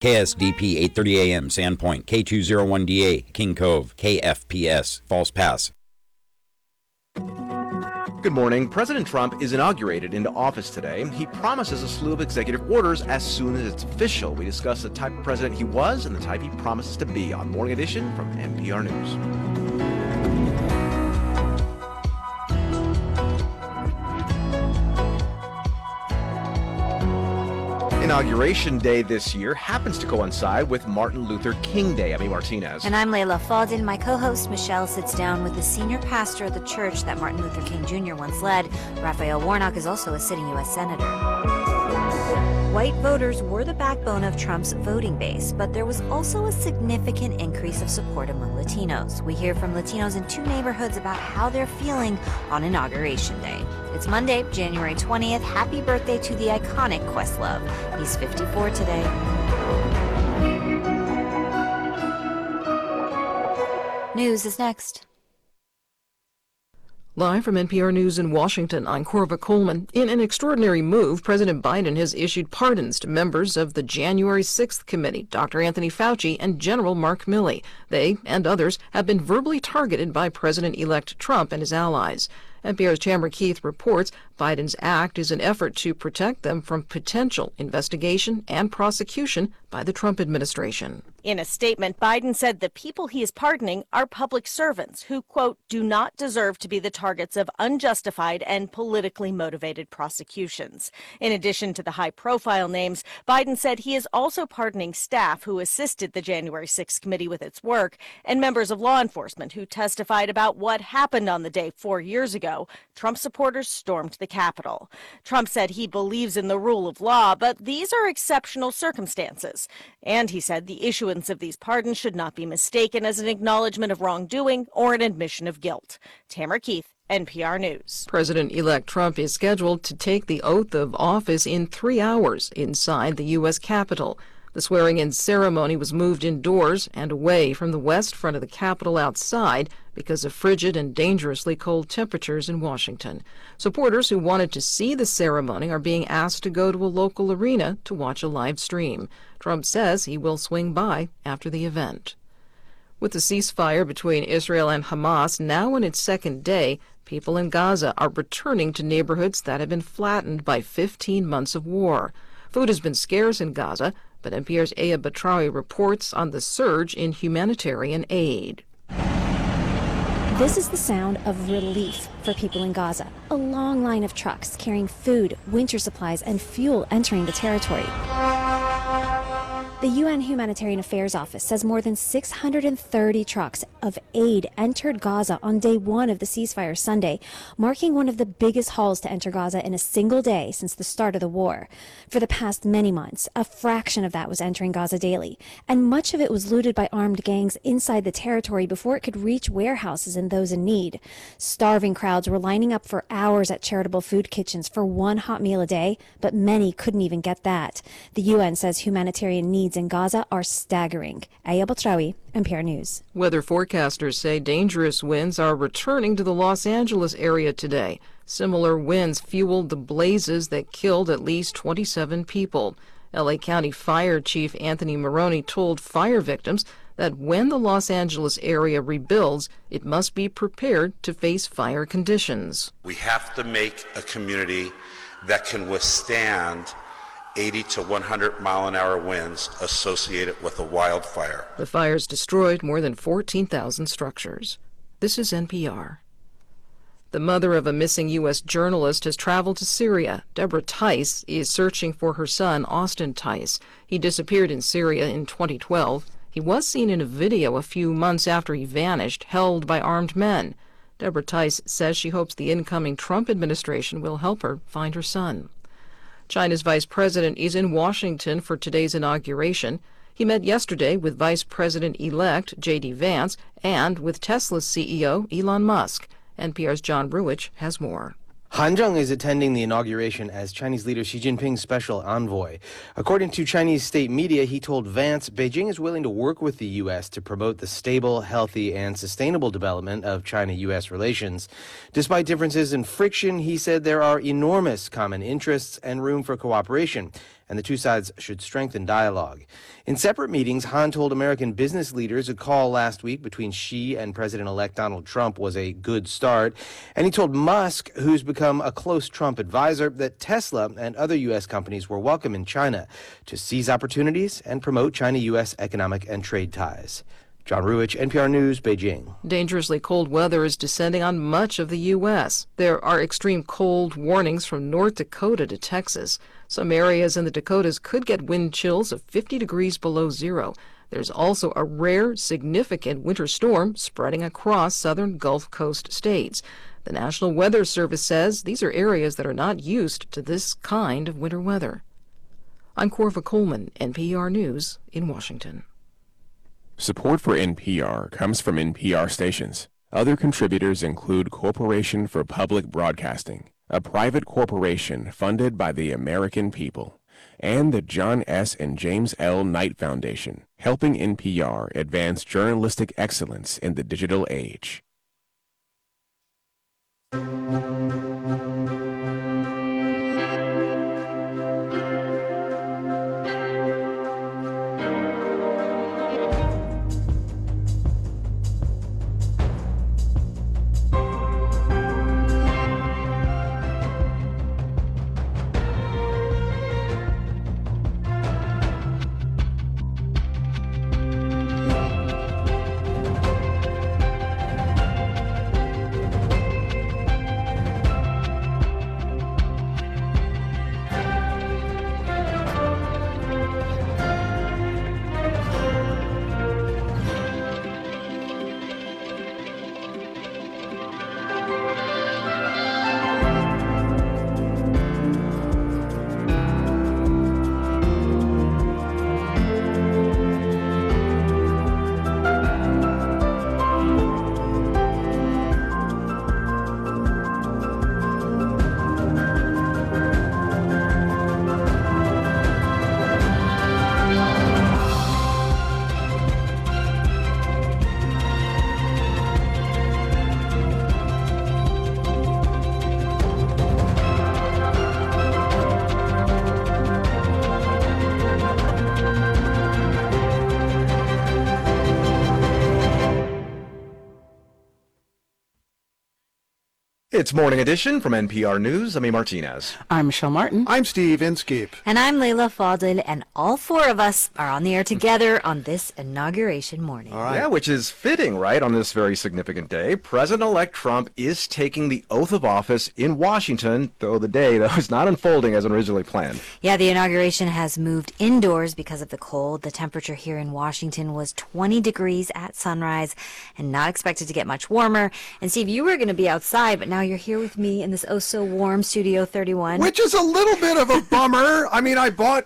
KSDP 8:30 a.m. Sandpoint, K201DA, King Cove, KFPS, False Pass. Good morning. President Trump is inaugurated into office today. He promises a slew of executive orders as soon as it's official. We discuss the type of president he was and the type he promises to be on Morning Edition from NPR News. Inauguration Day this year happens to coincide with Martin Luther King Day. I'm E. Martinez. And I'm Layla Faldin. My co-host Michelle sits down with the senior pastor of the church that Martin Luther King Jr. once led. Raphael Warnock is also a sitting U.S. senator. White voters were the backbone of Trump's voting base, but there was also a significant increase of support among Latinos. We hear from Latinos in two neighborhoods about how they're feeling on Inauguration Day. It's Monday, January 20th. Happy birthday to the iconic Questlove. He's 54 today. News is next. Live from NPR News in Washington, I'm Corva Coleman. In an extraordinary move, President Biden has issued pardons to members of the January 6th committee, Dr. Anthony Fauci and General Mark Milley. They and others have been verbally targeted by President-elect Trump and his allies. NPR's Tamara Keith reports Biden's act is an effort to protect them from potential investigation and prosecution by the Trump administration. In a statement, Biden said the people he is pardoning are public servants who, quote, do not deserve to be the targets of unjustified and politically motivated prosecutions. In addition to the high-profile names, Biden said he is also pardoning staff who assisted the January 6th committee with its work and members of law enforcement who testified about what happened on the day 4 years ago. Trump supporters stormed the Capitol. Trump said he believes in the rule of law, but these are exceptional circumstances. And he said the issuance of these pardons should not be mistaken as an acknowledgement of wrongdoing or an admission of guilt. Tamara Keith, NPR News. President-elect Trump is scheduled to take the oath of office in 3 hours inside the U.S. Capitol. The swearing-in ceremony was moved indoors and away from the west front of the Capitol outside because of frigid and dangerously cold temperatures in Washington. Supporters who wanted to see the ceremony are being asked to go to a local arena to watch a live stream. Trump says he will swing by after the event. With the ceasefire between Israel and Hamas now in its second day, people in Gaza are returning to neighborhoods that have been flattened by 15 months of war. Food has been scarce in Gaza, but NPR's Aya Batrawi reports on the surge in humanitarian aid. This is the sound of relief for people in Gaza. A long line of trucks carrying food, winter supplies, and fuel entering the territory. The UN Humanitarian Affairs Office says more than 630 trucks of aid entered Gaza on day one of the ceasefire Sunday, marking one of the biggest hauls to enter Gaza in a single day since the start of the war. For the past many months, a fraction of that was entering Gaza daily, and much of it was looted by armed gangs inside the territory before it could reach warehouses and those in need. Starving crowds were lining up for hours at charitable food kitchens for one hot meal a day, but many couldn't even get that. The UN says humanitarian needs in Gaza are staggering. Aya Batrawi, NPR News. Weather forecasters say dangerous winds are returning to the Los Angeles area today. Similar winds fueled the blazes that killed at least 27 people. L.A. County Fire Chief Anthony Maroney told fire victims that when the Los Angeles area rebuilds, it must be prepared to face fire conditions. We have to make a community that can withstand 80 to 100 mile an hour winds associated with a wildfire. The fires destroyed more than 14,000 structures. This is NPR. The mother of a missing U.S. journalist has traveled to Syria. Deborah Tice is searching for her son, Austin Tice. He disappeared in Syria in 2012. He was seen in a video a few months after he vanished, held by armed men. Deborah Tice says she hopes the incoming Trump administration will help her find her son. China's vice president is in Washington for today's inauguration. He met yesterday with Vice President-elect J.D. Vance and with Tesla's CEO Elon Musk. NPR's John Ruwich has more. Han Zheng is attending the inauguration as Chinese leader Xi Jinping's special envoy. According to Chinese state media, he told Vance Beijing is willing to work with the U.S. to promote the stable, healthy, and sustainable development of China-U.S. relations. Despite differences and friction, he said there are enormous common interests and room for cooperation. and the two sides should strengthen dialogue. In separate meetings, Han told American business leaders a call last week between Xi and President-elect Donald Trump was a good start. And he told Musk, who's become a close Trump advisor, that Tesla and other U.S. companies were welcome in China to seize opportunities and promote China-U.S. economic and trade ties. John Ruich, NPR News, Beijing. Dangerously cold weather is descending on much of the U.S. There are extreme cold warnings from North Dakota to Texas. Some areas in the Dakotas could get wind chills of 50 degrees below zero. There's also a rare, significant winter storm spreading across southern Gulf Coast states. The National Weather Service says these are areas that are not used to this kind of winter weather. I'm Corva Coleman, NPR News in Washington. Support for NPR comes from NPR stations. Other contributors include Corporation for Public Broadcasting, a private corporation funded by the American people, and the John S. and James L. Knight Foundation, helping NPR advance journalistic excellence in the digital age. It's Morning Edition from NPR News. I'm A. Martinez. I'm Michelle Martin. I'm Steve Inskeep. And I'm Layla Fadil, and all four of us are on the air together on this inauguration morning. All right. Yeah, which is fitting, right, on this very significant day. President-elect Trump is taking the oath of office in Washington, though the day that was not unfolding as originally planned. Yeah, the inauguration has moved indoors because of the cold. The temperature here in Washington was 20 degrees at sunrise and not expected to get much warmer. And Steve, you were going to be outside, but now you're here with me in this oh-so-warm Studio 31. Which is a little bit of a bummer. I mean, I bought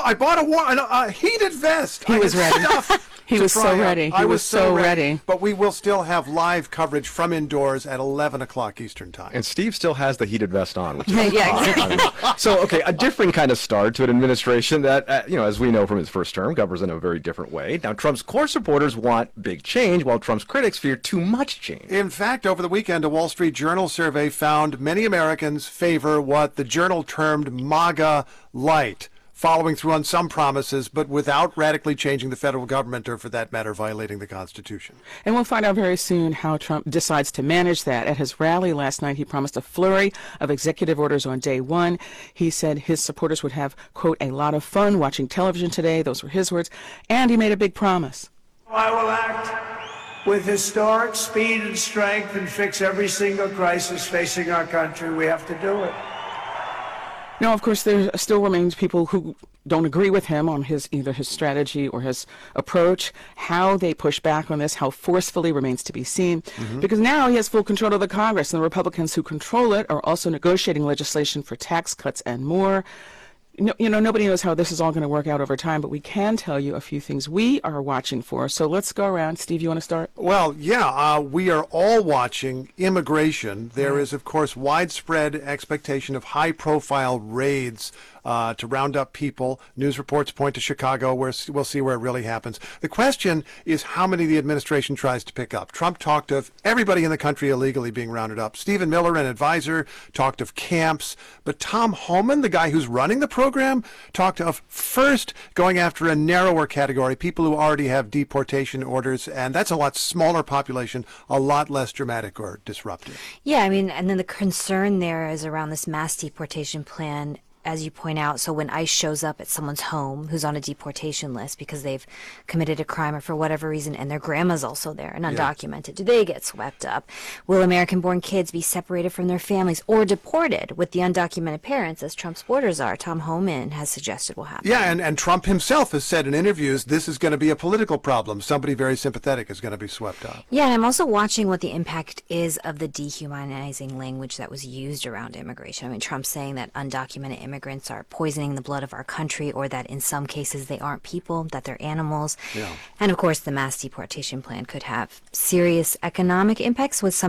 a heated vest. He was ready. He was so ready. I was so ready. But we will still have live coverage from indoors at 11 o'clock Eastern Time. And Steve still has the heated vest on. Which is Yeah, exactly. So, okay, a different kind of start to an administration that, as we know from his first term, governs in a very different way. Now, Trump's core supporters want big change, while Trump's critics fear too much change. In fact, over the weekend, a Wall Street Journal survey found many Americans favor what the journal termed MAGA light, following through on some promises, but without radically changing the federal government or, for that matter, violating the Constitution. And we'll find out very soon how Trump decides to manage that. At his rally last night, he promised a flurry of executive orders on day one. He said his supporters would have, quote, a lot of fun watching television today. Those were his words. And he made a big promise. I will act with historic speed and strength and fix every single crisis facing our country. We have to do it. Now, of course, there still remains people who don't agree with him on either his strategy or his approach. How they push back on this, how forcefully, remains to be seen. Because now he has full control of the Congress, and the Republicans who control it are also negotiating legislation for tax cuts and more. Nobody knows how this is all going to work out over time, but we can tell you a few things we are watching for. So let's go around. Steve, you want to start? Well, yeah, we are all watching immigration. There is, of course, widespread expectation of high-profile raids to round up people. News reports point to Chicago, where we'll see where it really happens. The question is how many the administration tries to pick up. Trump talked of everybody in the country illegally being rounded up. Stephen Miller, an advisor, talked of camps. But Tom Homan, the guy who's running the program, talked of first going after a narrower category, people who already have deportation orders, and that's a lot smaller population, a lot less dramatic or disruptive. Yeah, I mean, and then the concern there is around this mass deportation plan, as you point out. So when ICE shows up at someone's home who's on a deportation list because they've committed a crime or for whatever reason, and their grandma's also there and undocumented, do they get swept up? Will American-born kids be separated from their families or deported with the undocumented parents, as Trump's borders are? Tom Homan has suggested will happen. Yeah, and Trump himself has said in interviews this is going to be a political problem. Somebody very sympathetic is going to be swept up. Yeah, and I'm also watching what the impact is of the dehumanizing language that was used around immigration. I mean, Trump's saying that undocumented immigrants are poisoning the blood of our country, or that in some cases they aren't people, that they're animals. Yeah. And of course, the mass deportation plan could have serious economic impacts, which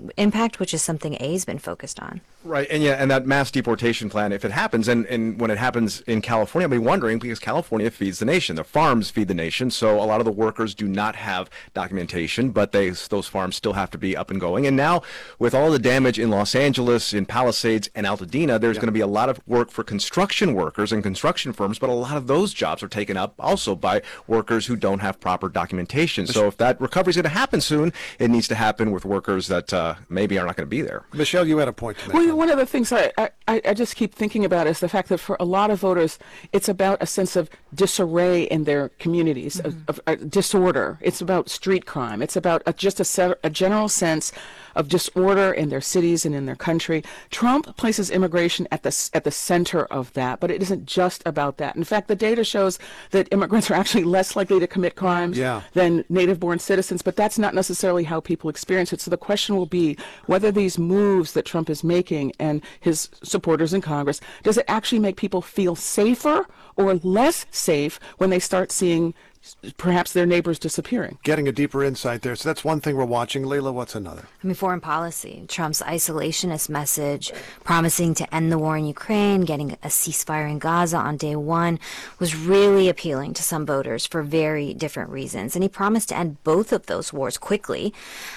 is something A's been focused on. Right, and that mass deportation plan, if it happens, and when it happens in California, I'll be wondering, because California feeds the nation. The farms feed the nation, so a lot of the workers do not have documentation, but those farms still have to be up and going. And now, with all the damage in Los Angeles, in Palisades, and Altadena, there's going to be a lot of work for construction workers and construction firms, but a lot of those jobs are taken up also by workers who don't have proper documentation. So if that recovery is going to happen soon, it needs to happen with workers that maybe are not going to be there. Michelle, you had a point to make. Well, one of the things I just keep thinking about is the fact that for a lot of voters, it's about a sense of disarray in their communities, of disorder. It's about street crime. It's about just a general sense of disorder in their cities and in their country. Trump places immigration at the center of that, but it isn't just about that. In fact, the data shows that immigrants are actually less likely to commit crimes than native-born citizens, but that's not necessarily how people experience it. So the question will be whether these moves that Trump is making and his supporters in Congress, does it actually make people feel safer or less safe when they start seeing perhaps their neighbors disappearing? Getting a deeper insight there. So that's one thing we're watching. Leila, what's another? I mean, foreign policy. Trump's isolationist message, promising to end the war in Ukraine, getting a ceasefire in Gaza on day one, was really appealing to some voters for very different reasons. And he promised to end both of those wars quickly.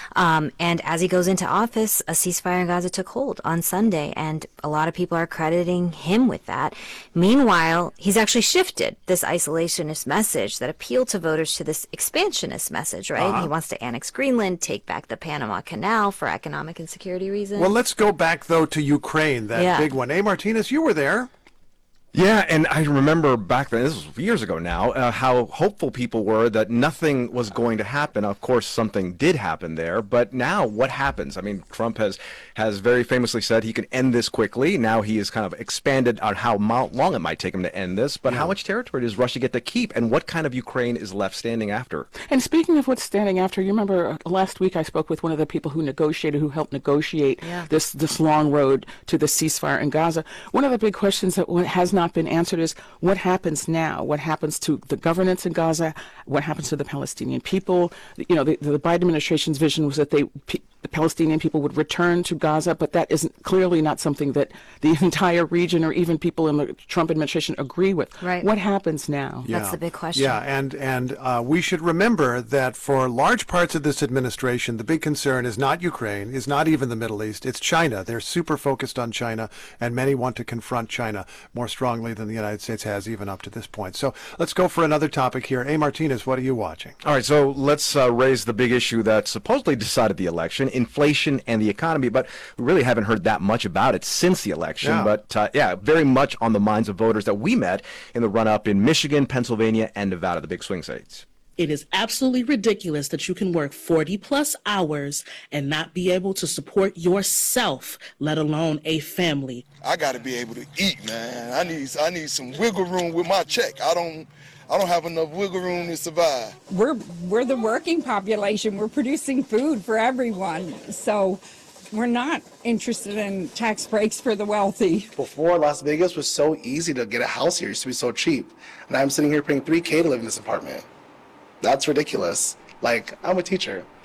And as he goes into office, a ceasefire in Gaza took hold on Sunday, and a lot of people are crediting him with that. Meanwhile, he's actually shifted this isolationist message that appealed to voters to this expansionist message, right? He wants to annex Greenland, take back the Panama Canal for economic and security reasons. Well, let's go back, though, to Ukraine, that big one. Martinez, you were there. Yeah, and I remember back then, this was years ago now, how hopeful people were that nothing was going to happen. Of course, something did happen there, but now what happens? I mean, Trump has very famously said he can end this quickly. Now he has kind of expanded on how long it might take him to end this, but how much territory does Russia get to keep, and what kind of Ukraine is left standing after? And speaking of what's standing after, you remember last week I spoke with one of the people who helped negotiate this long road to the ceasefire in Gaza. One of the big questions that has not been answered is what happens now? What happens to the governance in Gaza? What happens to the Palestinian people? You know, the Biden administration's vision was that the Palestinian people would return to Gaza, but that isn't clearly not something that the entire region or even people in the Trump administration agree with. Right. What happens now? That's the big question. Yeah, and we should remember that for large parts of this administration, the big concern is not Ukraine, is not even the Middle East, it's China. They're super focused on China, and many want to confront China more strongly than the United States has even up to this point. So let's go for another topic here. Martinez, what are you watching? All right, so let's raise the big issue that supposedly decided the election, inflation and the economy, but we really haven't heard that much about it since the election. Yeah. But very much on the minds of voters that we met in the run-up in Michigan, Pennsylvania, and Nevada, the big swing states. It is absolutely ridiculous that you can work 40-plus hours and not be able to support yourself, let alone a family. I got to be able to eat, man. I need some wiggle room with my check. I don't have enough wiggle room to survive. We're the working population. We're producing food for everyone. So we're not interested in tax breaks for the wealthy. Before, Las Vegas was so easy to get a house here. It used to be so cheap. And I'm sitting here paying $3K to live in this apartment. That's ridiculous. Like, I'm a teacher.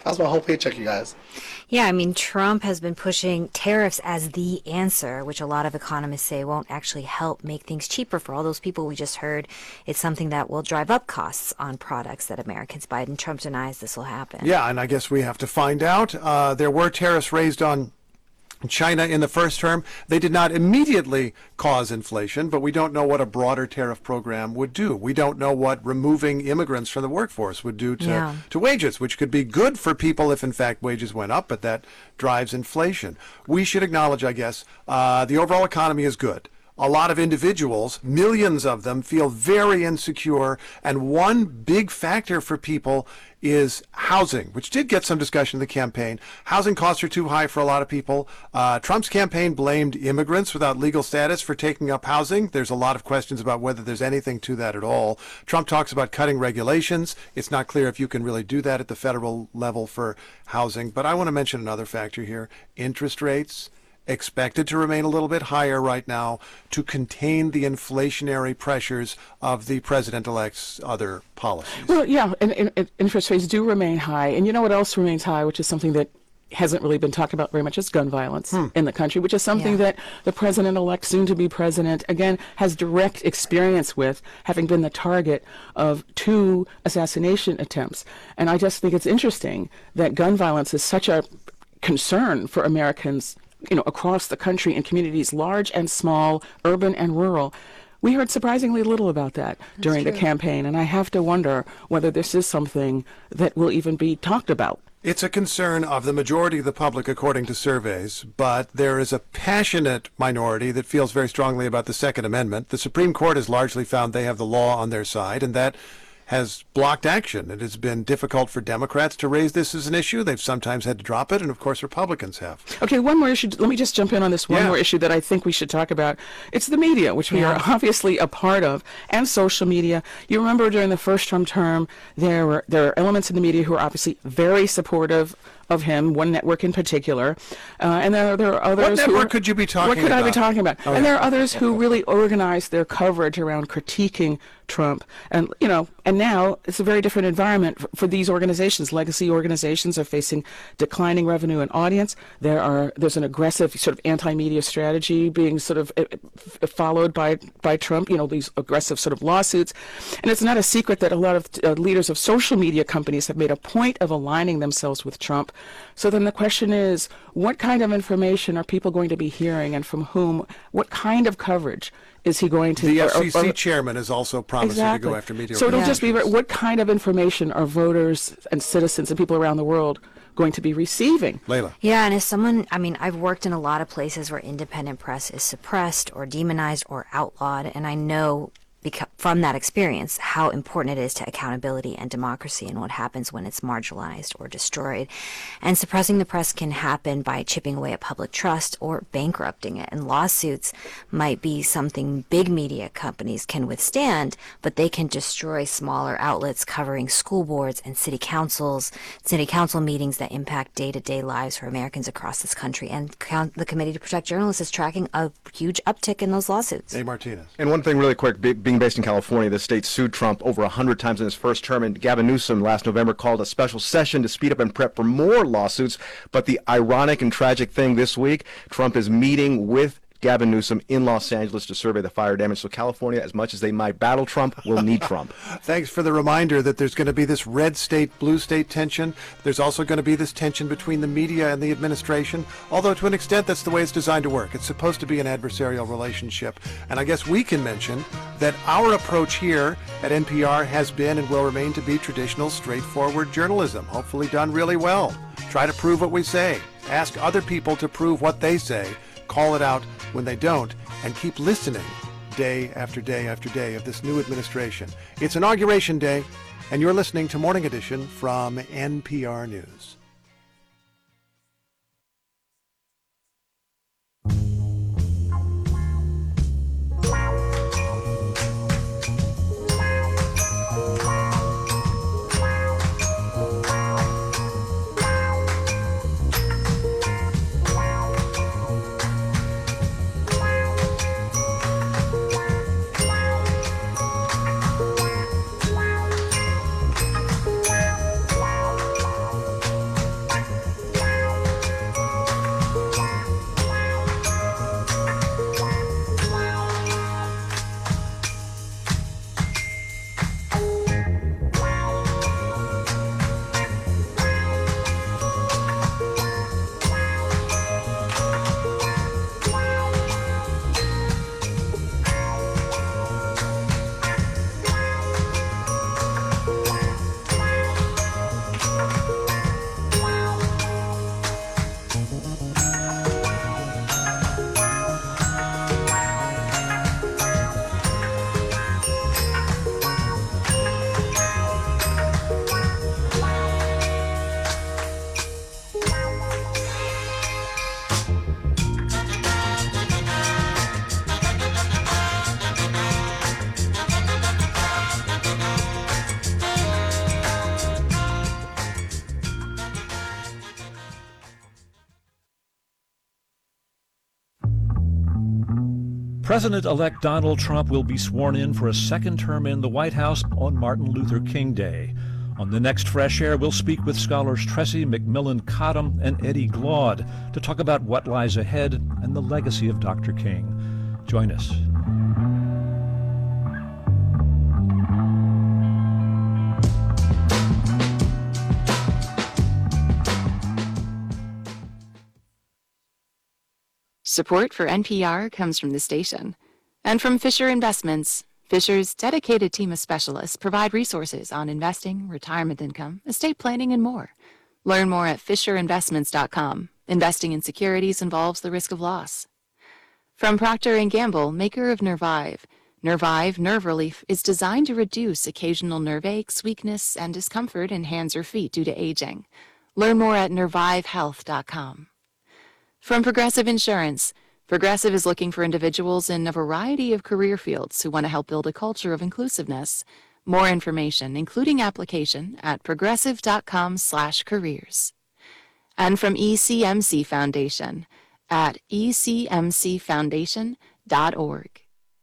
That's my whole paycheck, you guys. Yeah, I mean, Trump has been pushing tariffs as the answer, which a lot of economists say won't actually help make things cheaper for all those people we just heard. It's something that will drive up costs on products that Americans buy, and Trump denies this will happen. Yeah, and I guess we have to find out. There were tariffs raised on China in the first term. They did not immediately cause inflation, but we don't know what a broader tariff program would do. We don't know what removing immigrants from the workforce would do to wages, which could be good for people if, in fact, wages went up, but that drives inflation. We should acknowledge, I guess, the overall economy is good. A lot of individuals, millions of them, feel very insecure, and one big factor for people is housing, which did get some discussion in the campaign. Housing costs are too high for a lot of people. Trump's campaign blamed immigrants without legal status for taking up housing. There's a lot of questions about whether there's anything to that at all. Trump talks about cutting regulations. It's not clear if you can really do that at the federal level for housing. But I want to mention another factor here. Interest rates expected to remain a little bit higher right now to contain the inflationary pressures of the president-elect's other policies. Well, yeah, and interest rates do remain high. And you know what else remains high, which is something that hasn't really been talked about very much, is gun violence in the country, which is something that the president-elect, soon-to-be president, again, has direct experience with, having been the target of 2 assassination attempts. And I just think it's interesting that gun violence is such a concern for Americans, you know, across the country in communities large and small, urban and rural. We heard surprisingly little about that during the campaign, and I have to wonder whether this is something that will even be talked about. It's a concern of the majority of the public, according to surveys, but there is a passionate minority that feels very strongly about the Second Amendment. The Supreme Court has largely found they have the law on their side, and that has blocked action. It has been difficult for Democrats to raise this as an issue. They've sometimes had to drop it, and of course Republicans have. Okay, one more issue. Let me just jump in on this one more issue that I think we should talk about. It's the media, which we are obviously a part of, and social media. You remember during the first Trump term, there are elements in the media who are obviously very supportive of him, one network in particular, and there are others. What network could you be talking about? What could I be talking about? Oh, and there are others who really organize their coverage around critiquing Trump, and you know, and now it's a very different environment for these organizations. Legacy organizations are facing declining revenue and audience. There's an aggressive sort of anti-media strategy being sort of followed by Trump. You know, these aggressive sort of lawsuits, and it's not a secret that a lot of leaders of social media companies have made a point of aligning themselves with Trump. So then the question is, what kind of information are people going to be hearing, and from whom? What kind of coverage is he going to? The FCC chairman is also promising to go after media. So it'll just be, what kind of information are voters and citizens and people around the world going to be receiving? Layla. Yeah, and as someone, I mean, I've worked in a lot of places where independent press is suppressed or demonized or outlawed, and I know from that experience how important it is to accountability and democracy and what happens when it's marginalized or destroyed. And suppressing the press can happen by chipping away at public trust or bankrupting it. And lawsuits might be something big media companies can withstand, but they can destroy smaller outlets covering school boards and city council meetings that impact day-to-day lives for Americans across this country. And the Committee to Protect Journalists is tracking a huge uptick in those lawsuits. Hey, Martinez. And one thing really quick, being based in California, the state sued Trump over 100 times in his first term, and Gavin Newsom last November called a special session to speed up and prep for more lawsuits. But the ironic and tragic thing this week, Trump is meeting with Gavin Newsom in Los Angeles to survey the fire damage. So California, as much as they might battle Trump, will need Trump. Thanks for the reminder that there's going to be this red state, blue state tension. There's also going to be this tension between the media and the administration, although to an extent that's the way it's designed to work. It's supposed to be an adversarial relationship. And I guess we can mention that our approach here at NPR has been and will remain to be traditional, straightforward journalism, hopefully done really well. Try to prove what we say. Ask other people to prove what they say. Call it out when they don't, and keep listening day after day after day of this new administration. It's Inauguration Day, and you're listening to Morning Edition from NPR News. President-elect Donald Trump will be sworn in for a second term in the White House on Martin Luther King Day. On the next Fresh Air, we'll speak with scholars Tressie McMillan Cottom and Eddie Glaude to talk about what lies ahead and the legacy of Dr. King. Join us. Support for NPR comes from the station and from Fisher Investments. Fisher's dedicated team of specialists provide resources on investing, retirement income, estate planning, and more. Learn more at FisherInvestments.com. Investing in securities involves the risk of loss. From Procter & Gamble, maker of Nervive. Nervive Nerve Relief is designed to reduce occasional nerve aches, weakness, and discomfort in hands or feet due to aging. Learn more at nervivehealth.com. From Progressive Insurance, Progressive is looking for individuals in a variety of career fields who want to help build a culture of inclusiveness. More information, including application, at progressive.com/careers. And from ECMC Foundation at ecmcfoundation.org.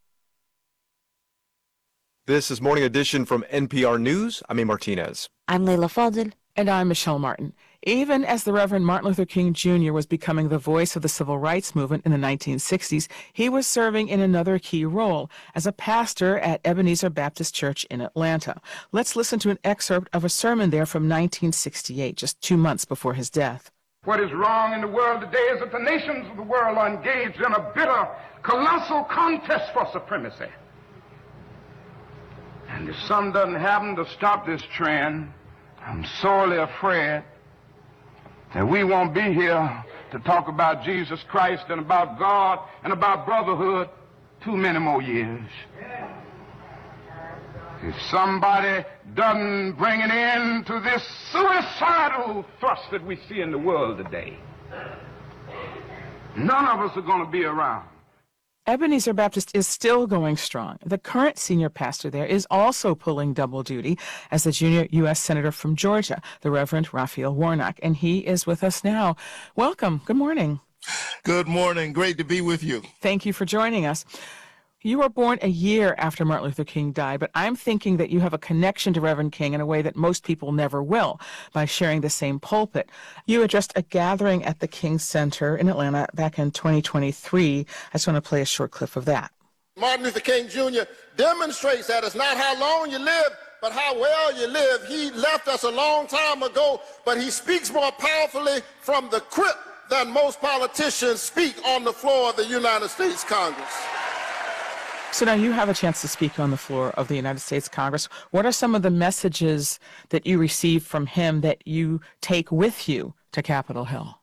This is Morning Edition from NPR News. I'm A. Martinez. I'm Leila Fadel. And I'm Michelle Martin. Even as the Reverend Martin Luther King Jr. was becoming the voice of the civil rights movement in the 1960s, he was serving in another key role as a pastor at Ebenezer Baptist Church in Atlanta. Let's listen to an excerpt of a sermon there from 1968, just 2 months before his death. What is wrong in the world today is that the nations of the world are engaged in a bitter, colossal contest for supremacy. And if something doesn't happen to stop this trend, I'm sorely afraid that we won't be here to talk about Jesus Christ and about God and about brotherhood too many more years. If somebody doesn't bring an end to this suicidal thrust that we see in the world today, none of us are going to be around. Ebenezer Baptist is still going strong. The current senior pastor there is also pulling double duty as the junior U.S. Senator from Georgia, the Reverend Raphael Warnock, and he is with us now. Welcome. Good morning. Good morning. Great to be with you. Thank you for joining us. You were born a year after Martin Luther King died, but I'm thinking that you have a connection to Reverend King in a way that most people never will, by sharing the same pulpit. You addressed a gathering at the King Center in Atlanta back in 2023. I just want to play a short clip of that. Martin Luther King Jr. demonstrates that it's not how long you live, but how well you live. He left us a long time ago, but he speaks more powerfully from the crypt than most politicians speak on the floor of the United States Congress. So now you have a chance to speak on the floor of the United States Congress. What are some of the messages that you received from him that you take with you to Capitol Hill?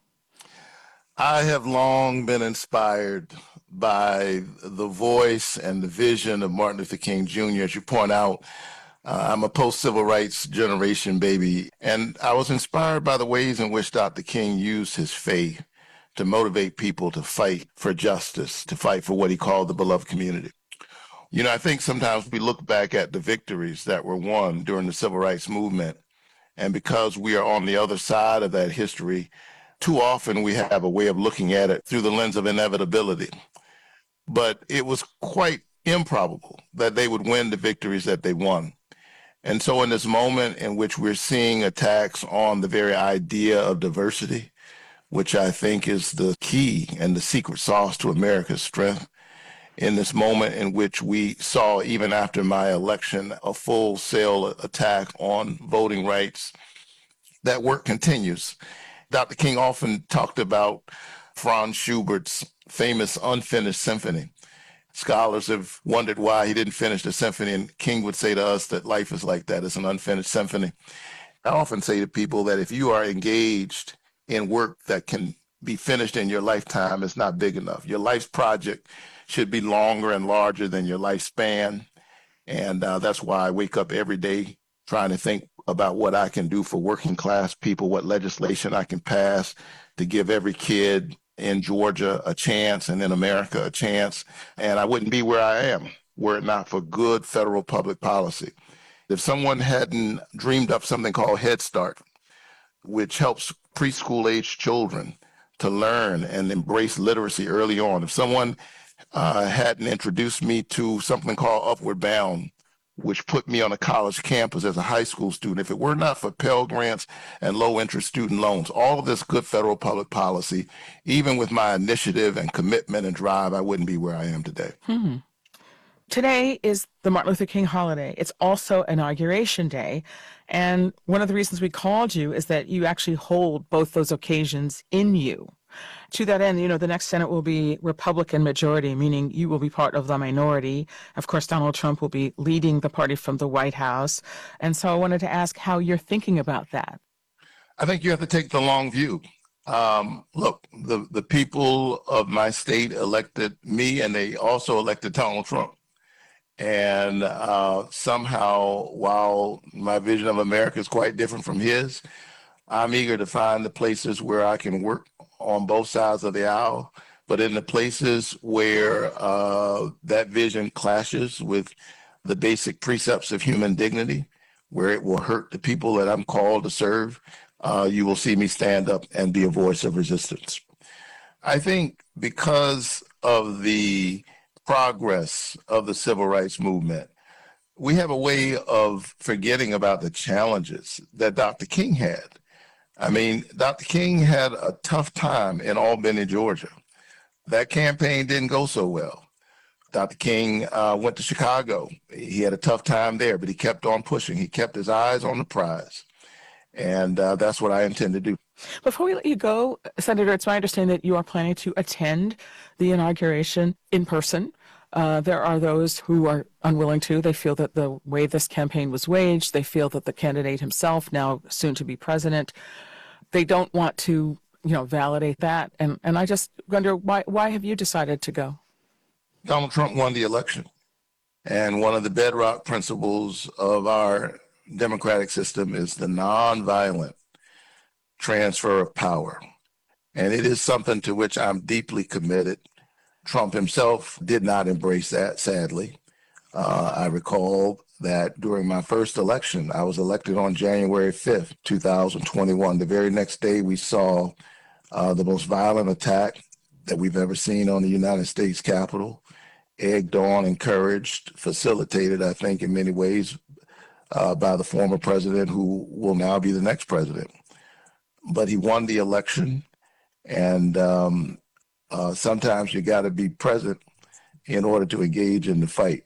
I have long been inspired by the voice and the vision of Martin Luther King Jr. As you point out, I'm a post-civil rights generation baby, and I was inspired by the ways in which Dr. King used his faith to motivate people to fight for justice, to fight for what he called the beloved community. You know, I think sometimes we look back at the victories that were won during the civil rights movement, and because we are on the other side of that history, too often we have a way of looking at it through the lens of inevitability. But it was quite improbable that they would win the victories that they won. And so in this moment in which we're seeing attacks on the very idea of diversity, which I think is the key and the secret sauce to America's strength, in this moment in which we saw, even after my election, a full-scale attack on voting rights, that work continues. Dr. King often talked about Franz Schubert's famous Unfinished Symphony. Scholars have wondered why he didn't finish the symphony, and King would say to us that life is like that. It's an unfinished symphony. I often say to people that if you are engaged in work that can be finished in your lifetime, it's not big enough. Your life's project should be longer and larger than your lifespan. And that's why I wake up every day trying to think about what I can do for working class people, what legislation I can pass to give every kid in Georgia a chance and in America a chance. And I wouldn't be where I am were it not for good federal public policy. If someone hadn't dreamed up something called Head Start, which helps preschool age children to learn and embrace literacy early on, if someone hadn't introduced me to something called Upward Bound, which put me on a college campus as a high school student. If it were not for Pell Grants and low-interest student loans, all of this good federal public policy, even with my initiative and commitment and drive, I wouldn't be where I am today. Today is the Martin Luther King holiday. It's also Inauguration Day. And one of the reasons we called you is that you actually hold both those occasions in you. To that end, the next Senate will be Republican majority, meaning you will be part of the minority. Of course, Donald Trump will be leading the party from the White House. And so I wanted to ask how you're thinking about that. I think you have to take the long view. Look, the people of my state elected me, and they also elected Donald Trump. And somehow, while my vision of America is quite different from his, I'm eager to find the places where I can work on both sides of the aisle, but in the places where that vision clashes with the basic precepts of human dignity, where it will hurt the people that I'm called to serve, you will see me stand up and be a voice of resistance. I think because of the progress of the civil rights movement, we have a way of forgetting about the challenges that Dr. King had. I mean, Dr. King had a tough time in Albany, Georgia. That campaign didn't go so well. Dr. King went to Chicago. He had a tough time there, but he kept on pushing. He kept his eyes on the prize. And that's what I intend to do. Before we let you go, Senator, it's my understanding that you are planning to attend the inauguration in person. There are those who are unwilling to. They feel that the way this campaign was waged, they feel that the candidate himself, now soon to be president, they don't want to, validate that. And I just wonder, why have you decided to go? Donald Trump won the election. And one of the bedrock principles of our democratic system is the nonviolent transfer of power. And it is something to which I'm deeply committed. Trump himself did not embrace that, sadly. I recall that during my first election, I was elected on January 5th, 2021. The very next day, we saw the most violent attack that we've ever seen on the United States Capitol, egged on, encouraged, facilitated, I think, in many ways, by the former president who will now be the next president. But he won the election, and sometimes you got to be present in order to engage in the fight.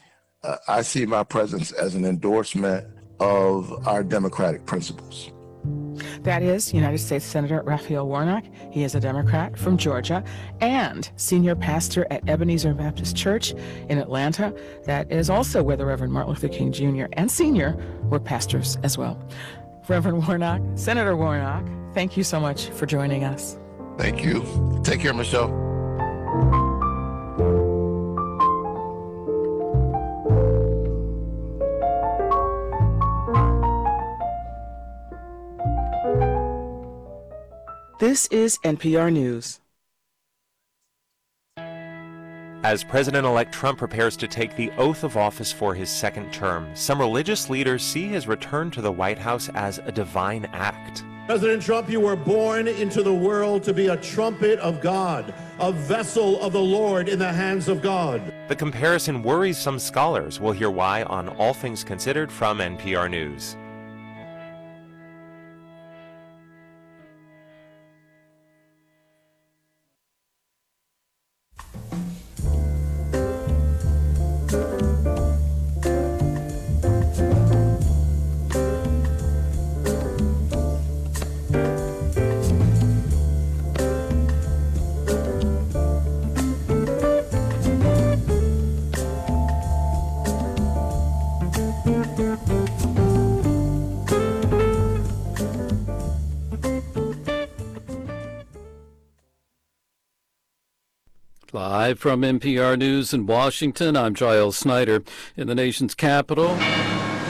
I see my presence as an endorsement of our democratic principles. That is United States Senator Raphael Warnock. He is a Democrat from Georgia and senior pastor at Ebenezer Baptist Church in Atlanta. That is also where the Reverend Martin Luther King Jr. and Sr. were pastors as well. Reverend Warnock, Senator Warnock, thank you so much for joining us. Thank you. Take care, Michelle. This is NPR News. As President-elect Trump prepares to take the oath of office for his second term, some religious leaders see his return to the White House as a divine act. President Trump, you were born into the world to be a trumpet of God, a vessel of the Lord in the hands of God. The comparison worries some scholars. We'll hear why on All Things Considered from NPR News. Live from NPR News in Washington, I'm Giles Snyder. In the nation's capital,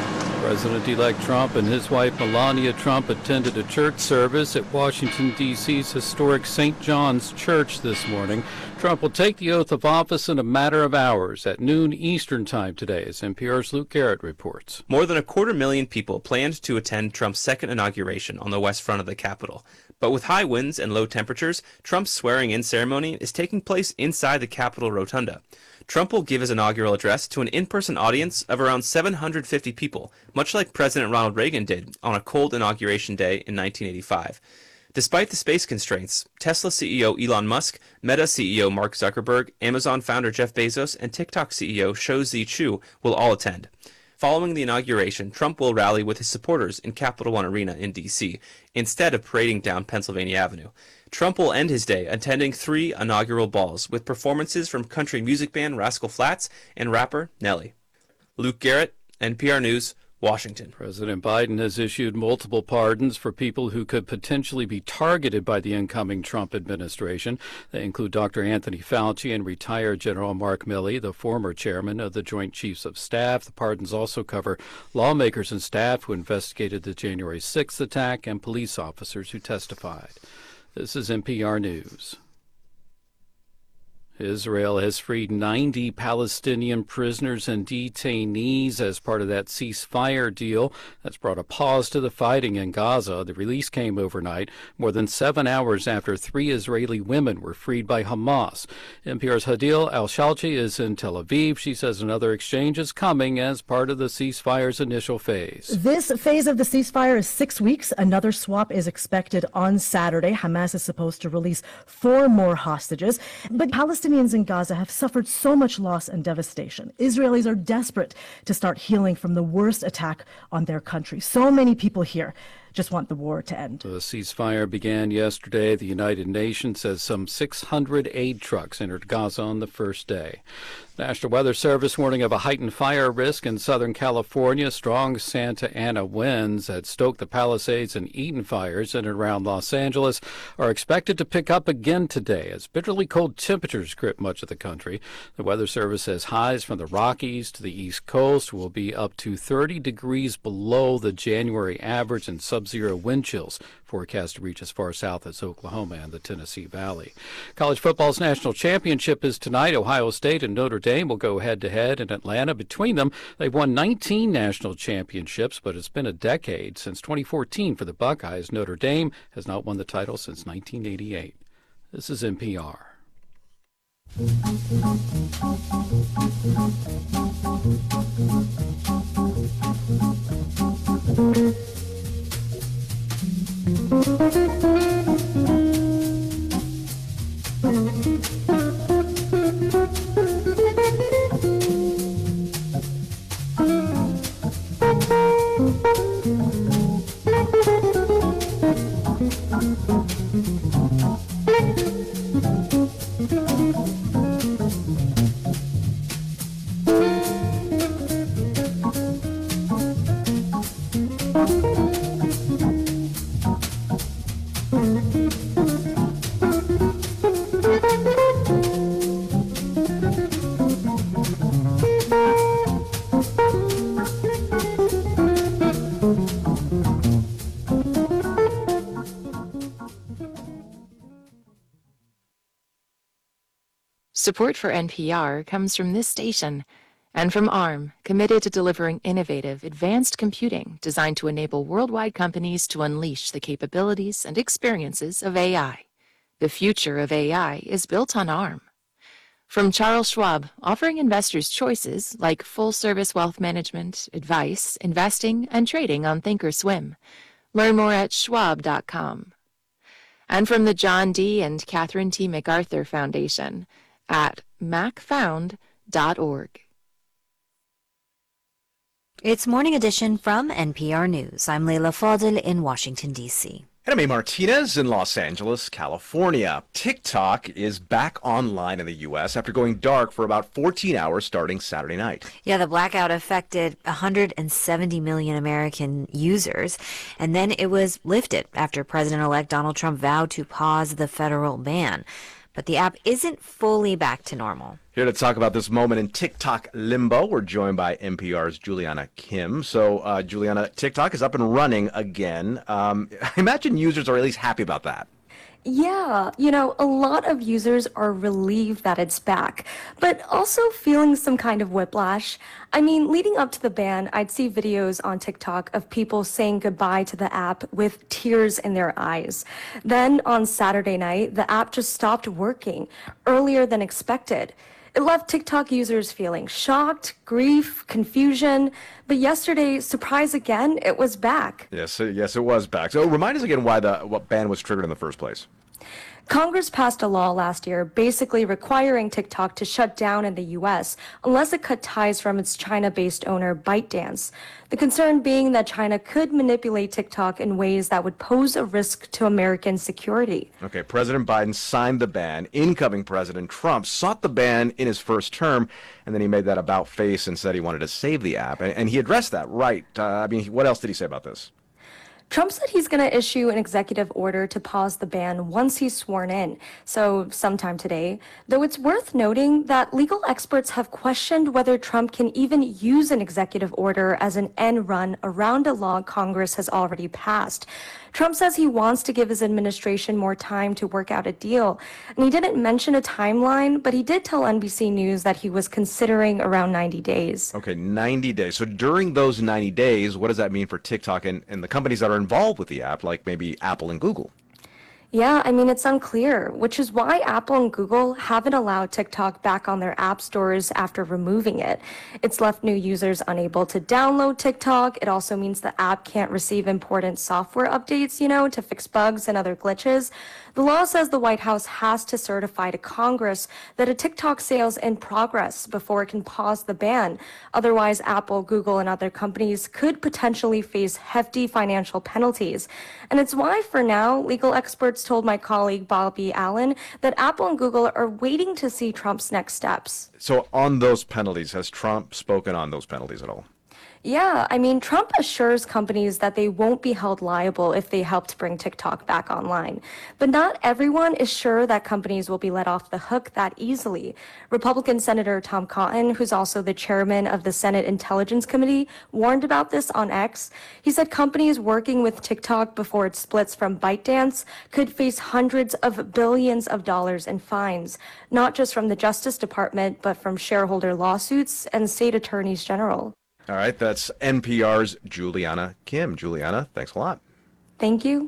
President-elect Trump and his wife Melania Trump attended a church service at Washington, D.C.'s historic St. John's Church this morning. Trump will take the oath of office in a matter of hours at noon Eastern Time today, as NPR's Luke Garrett reports. More than 250,000 people planned to attend Trump's second inauguration on the west front of the Capitol. But with high winds and low temperatures, Trump's swearing-in ceremony is taking place inside the Capitol Rotunda. Trump will give his inaugural address to an in-person audience of around 750 people, much like President Ronald Reagan did on a cold inauguration day in 1985. Despite the space constraints, Tesla CEO Elon Musk, Meta CEO Mark Zuckerberg, Amazon founder Jeff Bezos, and TikTok CEO Shou Zi Chew will all attend. Following the inauguration, Trump will rally with his supporters in Capital One Arena in D.C., instead of parading down Pennsylvania Avenue. Trump will end his day attending 3 inaugural balls with performances from country music band Rascal Flatts and rapper Nelly. Luke Garrett, NPR News, Washington. President Biden has issued multiple pardons for people who could potentially be targeted by the incoming Trump administration. They include Dr. Anthony Fauci and retired General Mark Milley, the former chairman of the Joint Chiefs of Staff. The pardons also cover lawmakers and staff who investigated the January 6th attack and police officers who testified. This is NPR News. Israel has freed 90 Palestinian prisoners and detainees as part of that ceasefire deal that's brought a pause to the fighting in Gaza. The release came overnight, more than 7 hours after 3 Israeli women were freed by Hamas. NPR's Hadil Al-Shalchi is in Tel Aviv. She says another exchange is coming as part of the ceasefire's initial phase. This phase of the ceasefire is 6 weeks. Another swap is expected on Saturday. Hamas is supposed to release 4 more hostages. But Palestinians in Gaza have suffered so much loss and devastation. Israelis are desperate to start healing from the worst attack on their country. So many people here just want the war to end. The ceasefire began yesterday. The United Nations says some 600 aid trucks entered Gaza on the first day. National Weather Service warning of a heightened fire risk in Southern California. Strong Santa Ana winds that stoked the Palisades and Eden fires in and around Los Angeles are expected to pick up again today as bitterly cold temperatures grip much of the country. The Weather Service says highs from the Rockies to the East Coast will be up to 30 degrees below the January average, and sub-zero wind chills forecast to reach as far south as Oklahoma and the Tennessee Valley. College football's national championship is tonight. Ohio State and Notre Dame will go head-to-head in Atlanta. Between them, they've won 19 national championships, but it's been a decade since 2014 for the Buckeyes. Notre Dame has not won the title since 1988. This is NPR. Support for NPR comes from this station and from ARM, committed to delivering innovative, advanced computing designed to enable worldwide companies to unleash the capabilities and experiences of AI. The future of AI is built on ARM. From Charles Schwab, offering investors choices like full-service wealth management, advice, investing, and trading on thinkorswim. Learn more at schwab.com. And from the John D. and Catherine T. MacArthur Foundation at macfound.org. It's Morning Edition from NPR News. I'm Leila Fadel in Washington, D.C. And I'm A. Martinez in Los Angeles, California. TikTok is back online in the U.S. after going dark for about 14 hours starting Saturday night. Yeah, the blackout affected 170 million American users, and then it was lifted after President-elect Donald Trump vowed to pause the federal ban. but the app isn't fully back to normal. Here to talk about this moment in TikTok limbo, we're joined by NPR's Juliana Kim. So, Juliana, TikTok is up and running again. I imagine users are at least happy about that. Yeah, a lot of users are relieved that it's back, but also feeling some kind of whiplash. I mean, leading up to the ban, I'd see videos on TikTok of people saying goodbye to the app with tears in their eyes. Then on Saturday night, the app just stopped working earlier than expected. It left TikTok users feeling shocked, grief, confusion. But yesterday, surprise again, it was back. Yes, it was back. So remind us again why what ban was triggered in the first place. Congress passed a law last year basically requiring TikTok to shut down in the U.S. unless it cut ties from its China-based owner ByteDance. The concern being that China could manipulate TikTok in ways that would pose a risk to American security. Okay, President Biden signed the ban. Incoming President Trump sought the ban in his first term, and then he made that about face and said he wanted to save the app. And he addressed that, right? What else did he say about this? Trump said he's going to issue an executive order to pause the ban once he's sworn in, so sometime today. Though it's worth noting that legal experts have questioned whether Trump can even use an executive order as an end run around a law Congress has already passed. Trump says he wants to give his administration more time to work out a deal. And he didn't mention a timeline, but he did tell NBC News that he was considering around 90 days. Okay, 90 days. So during those 90 days, what does that mean for TikTok and the companies that are involved with the app, like maybe Apple and Google? Yeah, it's unclear, which is why Apple and Google haven't allowed TikTok back on their app stores after removing it. It's left new users unable to download TikTok. It also means the app can't receive important software updates, to fix bugs and other glitches. The law says the White House has to certify to Congress that a TikTok sale is in progress before it can pause the ban. Otherwise, Apple, Google, and other companies could potentially face hefty financial penalties. And it's why, for now, legal experts told my colleague Bobby Allen that Apple and Google are waiting to see Trump's next steps. So on those penalties, has Trump spoken on those penalties at all? Yeah, Trump assures companies that they won't be held liable if they helped bring TikTok back online. But not everyone is sure that companies will be let off the hook that easily. Republican Senator Tom Cotton, who's also the chairman of the Senate Intelligence Committee, warned about this on X. He said companies working with TikTok before it splits from ByteDance could face hundreds of billions of dollars in fines, not just from the Justice Department, but from shareholder lawsuits and state attorneys general. All right, that's NPR's Juliana Kim. Juliana, thanks a lot. Thank you.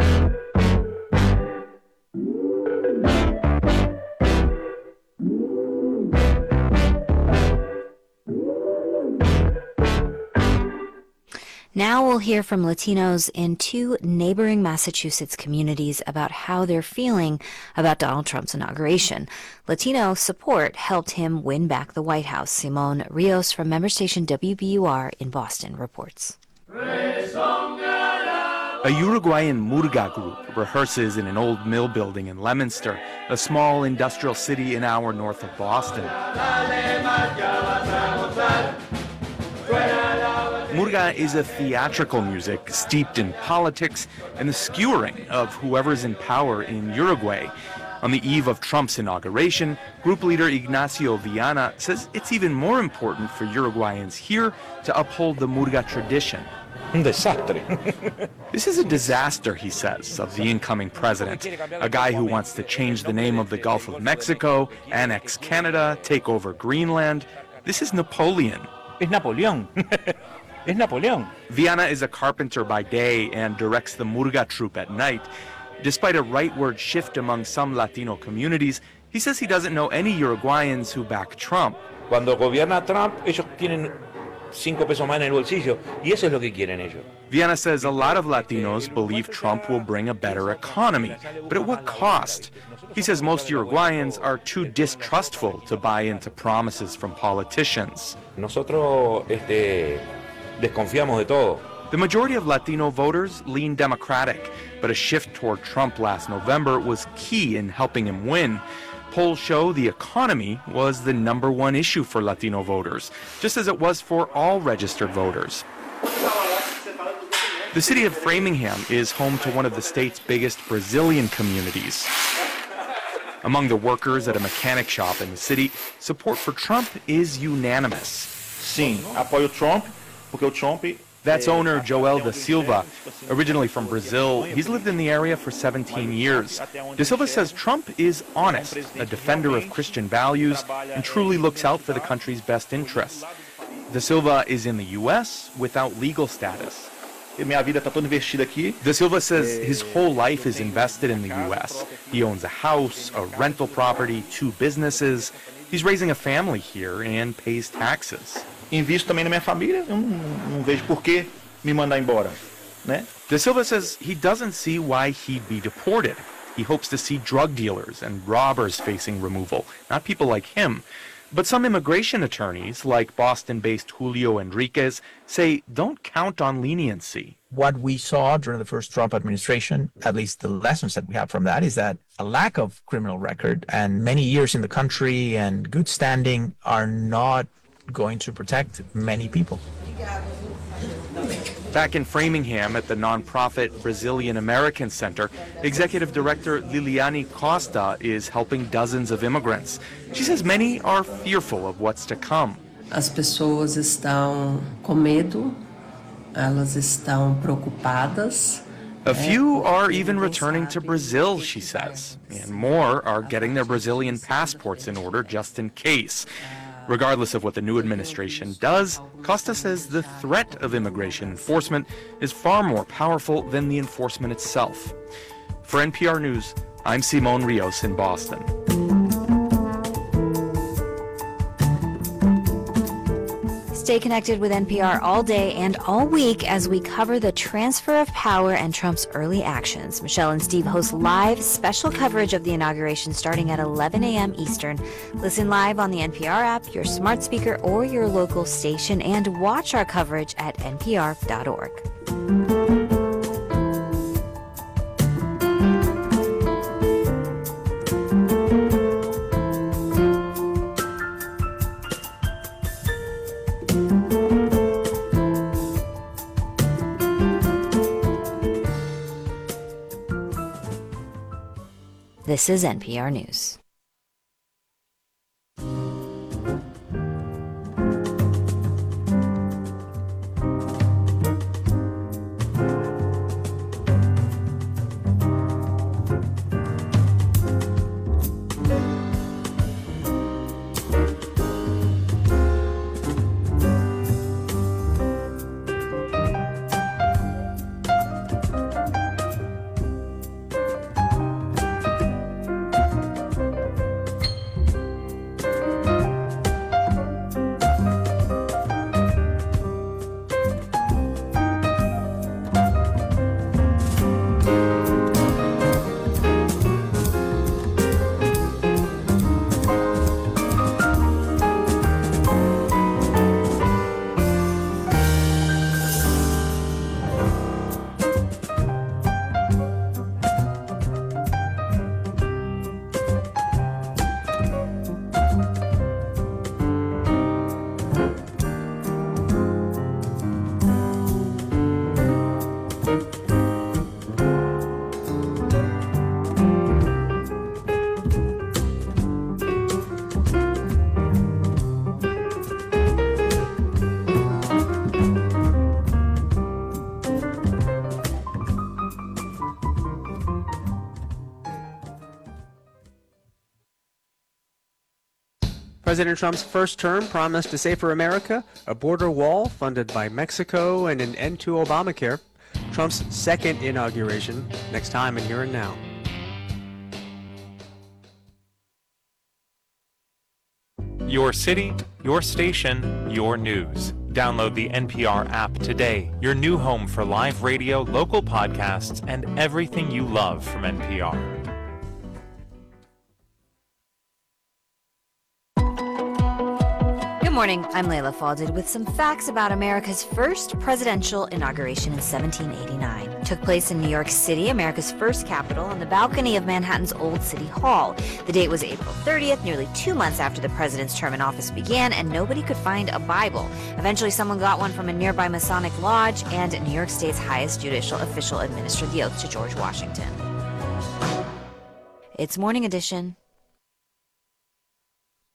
Now we'll hear from Latinos in 2 neighboring Massachusetts communities about how they're feeling about Donald Trump's inauguration. Latino support helped him win back the White House. Simone Rios from member station WBUR in Boston reports. A Uruguayan murga group rehearses in an old mill building in Leominster, a small industrial city an hour north of Boston. Murga is a theatrical music steeped in politics and the skewering of whoever's in power in Uruguay. On the eve of Trump's inauguration, group leader Ignacio Viana says it's even more important for Uruguayans here to uphold the Murga tradition. Un desastre. This is a disaster, he says, of the incoming president, a guy who wants to change the name of the Gulf of Mexico, annex Canada, take over Greenland. This is Napoleon. Es Napoleón. Es Napoleón. Viana is a carpenter by day and directs the Murga troupe at night. Despite a rightward shift among some Latino communities, he says he doesn't know any Uruguayans who back Trump. Cuando gobierna Trump, ellos tienen 5 pesos más en el bolsillo, y eso es lo que quieren ellos. Viana says a lot of Latinos believe Trump will bring a better economy, but at what cost? He says most Uruguayans are too distrustful to buy into promises from politicians. Nosotros desconfiamos de todo. The majority of Latino voters lean Democratic, but a shift toward Trump last November was key in helping him win. Polls show the economy was the #1 issue for Latino voters, just as it was for all registered voters. The city of Framingham is home to one of the state's biggest Brazilian communities. Among the workers at a mechanic shop in the city, support for Trump is unanimous. Sim, apoio Trump, porque o Trump. That's owner Joel da Silva. Originally from Brazil, he's lived in the area for 17 years. Da Silva says Trump is honest, a defender of Christian values, and truly looks out for the country's best interests. Da Silva is in the U.S. without legal status. Minha vida está toda investida aqui. Da Silva says his whole life is invested in the U.S. He owns a house, a rental property, 2 businesses. He's raising a family here and pays taxes. Invisto também na minha família, eu não vejo por que me mandar embora, né? Da Silva says he doesn't see why he'd be deported. He hopes to see drug dealers and robbers facing removal, not people like him. But some immigration attorneys, like Boston-based Julio Enriquez, say don't count on leniency. What we saw during the first Trump administration, at least the lessons that we have from that, is that a lack of criminal record and many years in the country and good standing are not going to protect many people. Back in Framingham at the nonprofit Brazilian American Center, Executive Director Liliane Costa is helping dozens of immigrants. She says many are fearful of what's to come. As pessoas estão com medo, elas estão preocupadas. A few are even returning to Brazil, she says, and more are getting their Brazilian passports in order just in case. Regardless of what the new administration does, Costa says the threat of immigration enforcement is far more powerful than the enforcement itself. For NPR News, I'm Simon Rios in Boston. Stay connected with NPR all day and all week as we cover the transfer of power and Trump's early actions. Michelle and Steve host live special coverage of the inauguration starting at 11 a.m. Eastern. Listen live on the NPR app, your smart speaker, or your local station, and watch our coverage at npr.org. This is NPR News. President Trump's first term promised a safer America, a border wall funded by Mexico, and an end to Obamacare. Trump's second inauguration, next time in Here and Now. Your city, your station, your news. Download the NPR app today, your new home for live radio, local podcasts, and everything you love from NPR. Good morning, I'm Layla Falded with some facts about America's first presidential inauguration in 1789. It took place in New York City, America's first capital, on the balcony of Manhattan's Old City Hall. The date was April 30th, nearly 2 months after the president's term in office began, and nobody could find a Bible. Eventually, someone got one from a nearby Masonic lodge, and New York State's highest judicial official administered the oath to George Washington. It's Morning Edition.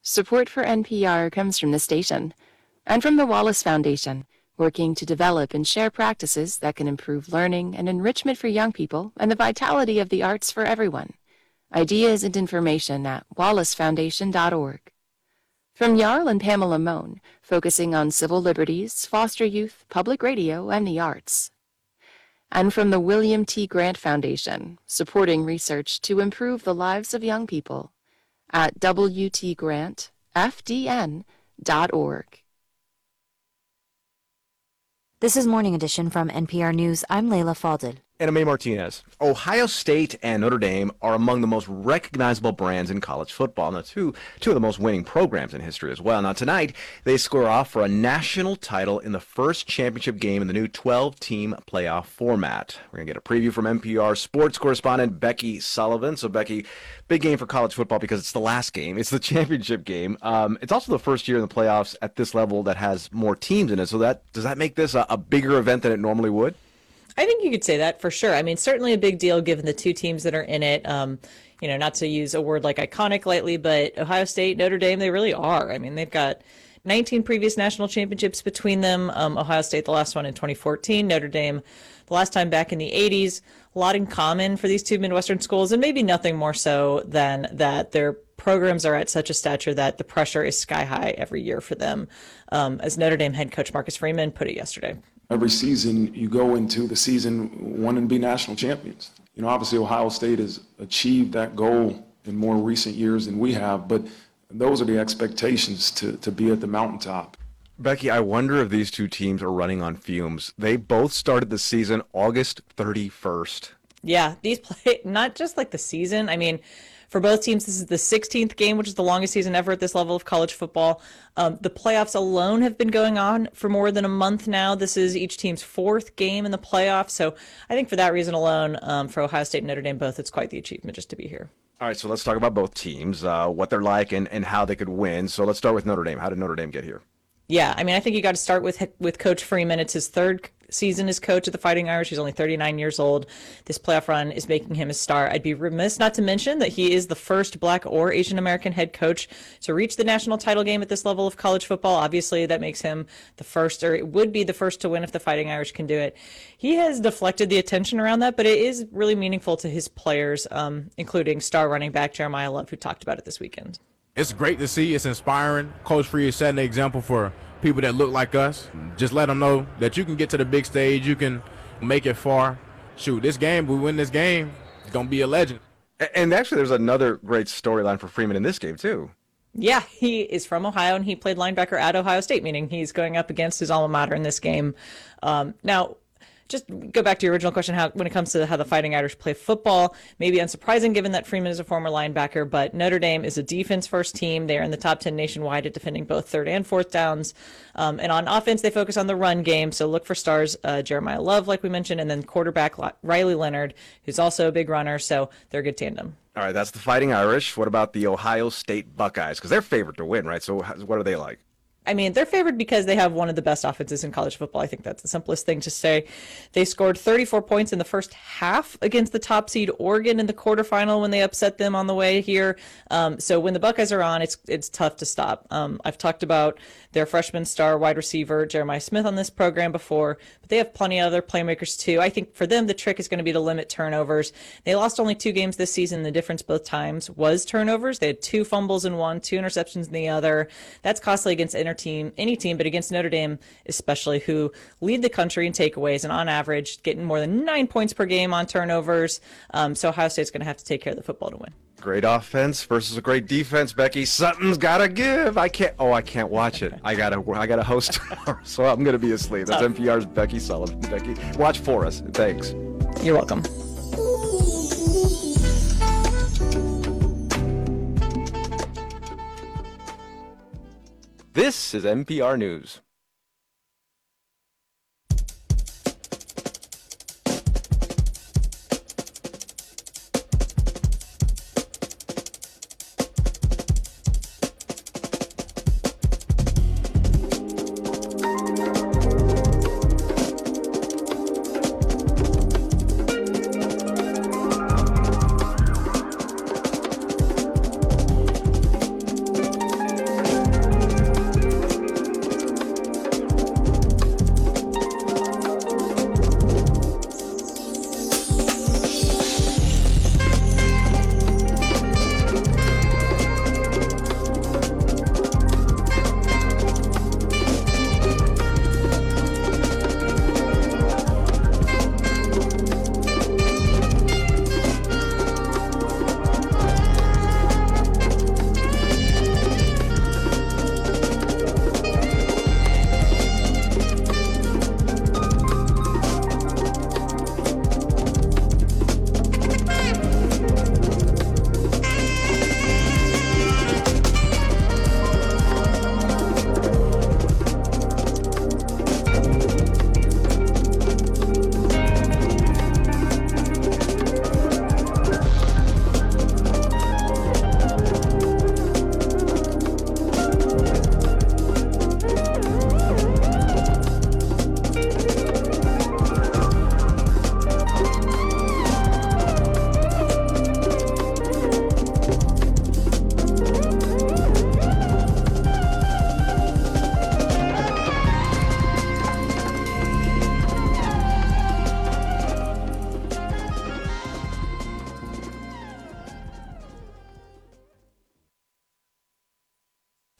Support for NPR comes from the station and from the Wallace Foundation, working to develop and share practices that can improve learning and enrichment for young people and the vitality of the arts for everyone. Ideas and information at wallacefoundation.org. From Jarl and Pamela Mohn, focusing on civil liberties, foster youth, public radio, and the arts. And from the William T. Grant Foundation, supporting research to improve the lives of young people at wtgrantfdn.org. This is Morning Edition from NPR News. I'm Leila Fadel. And I'm May Martinez. Ohio State and Notre Dame are among the most recognizable brands in college football. Now, two of the most winning programs in history as well. Now, tonight, they square off for a national title in the first championship game in the new 12-team playoff format. We're going to get a preview from NPR sports correspondent Becky Sullivan. So, Becky, big game for college football because it's the last game. It's the championship game. It's also the first year in the playoffs at this level that has more teams in it. So, does that make this a bigger event than it normally would? I think you could say that for sure. I mean, certainly a big deal given the two teams that are in it. Not to use a word like iconic lightly, but Ohio State, Notre Dame, they really are. I mean, they've got 19 previous national championships between them. Ohio State, the last one in 2014. Notre Dame, the last time back in the 80s. A lot in common for these two Midwestern schools, and maybe nothing more so than that their programs are at such a stature that the pressure is sky high every year for them, as Notre Dame head coach Marcus Freeman put it yesterday. Every season, you go into the season wanting to be national champions. Obviously, Ohio State has achieved that goal in more recent years than we have, but those are the expectations to be at the mountaintop. Becky, I wonder if these two teams are running on fumes. They both started the season August 31st. Yeah, these play not just like the season. I mean, for both teams, this is the 16th game, which is the longest season ever at this level of college football. The playoffs alone have been going on for more than a month now. This is each team's fourth game in the playoffs. So I think for that reason alone, for Ohio State and Notre Dame both, it's quite the achievement just to be here. All right, so let's talk about both teams, what they're like and how they could win. So let's start with Notre Dame. How did Notre Dame get here? Yeah, I mean, I think you got to start with Coach Freeman. It's his third season as coach of the Fighting Irish. He's only 39 years old. This playoff run is making him a star. I'd be remiss not to mention that he is the first Black or Asian American head coach to reach the national title game at this level of college football. Obviously, that makes him the first, or it would be the first to win if the Fighting Irish can do it. He has deflected the attention around that, but it is really meaningful to his players, including star running back Jeremiah Love, who talked about it this weekend. It's great to see. It's inspiring. Coach Free is setting an example for people that look like us. Just let them know that you can get to the big stage. You can make it far. Shoot, this game, we win this game, it's going to be a legend. And actually, there's another great storyline for Freeman in this game, too. Yeah, he is from Ohio, and he played linebacker at Ohio State, meaning he's going up against his alma mater in this game. Now, just go back to your original question, when it comes to how the Fighting Irish play football, maybe unsurprising given that Freeman is a former linebacker, but Notre Dame is a defense-first team. They are in the top 10 nationwide at defending both third and fourth downs. And on offense, they focus on the run game, so look for stars Jeremiah Love, like we mentioned, and then quarterback Riley Leonard, who's also a big runner, so they're a good tandem. All right, that's the Fighting Irish. What about the Ohio State Buckeyes? Because they're favored to win, right? So what are they like? I mean, they're favored because they have one of the best offenses in college football. I think that's the simplest thing to say. They scored 34 points in the first half against the top seed Oregon in the quarterfinal when they upset them on the way here. So when the Buckeyes are on, it's tough to stop. I've talked about their freshman star wide receiver, Jeremiah Smith, on this program before, but they have plenty of other playmakers too. I think for them, the trick is going to be to limit turnovers. They lost only 2 games this season. The difference both times was turnovers. They had 2 fumbles in one, 2 interceptions in the other. That's costly against any team, but against Notre Dame especially, who lead the country in takeaways and on average getting more than 9 points per game on turnovers. So Ohio State's going to have to take care of the football to win. Great offense versus a great defense, Becky. Something's gotta give. I can't watch it. I gotta host tomorrow, so I'm gonna be asleep. That's NPR's Becky Sullivan. Becky, watch for us. Thanks. You're welcome. This is NPR News.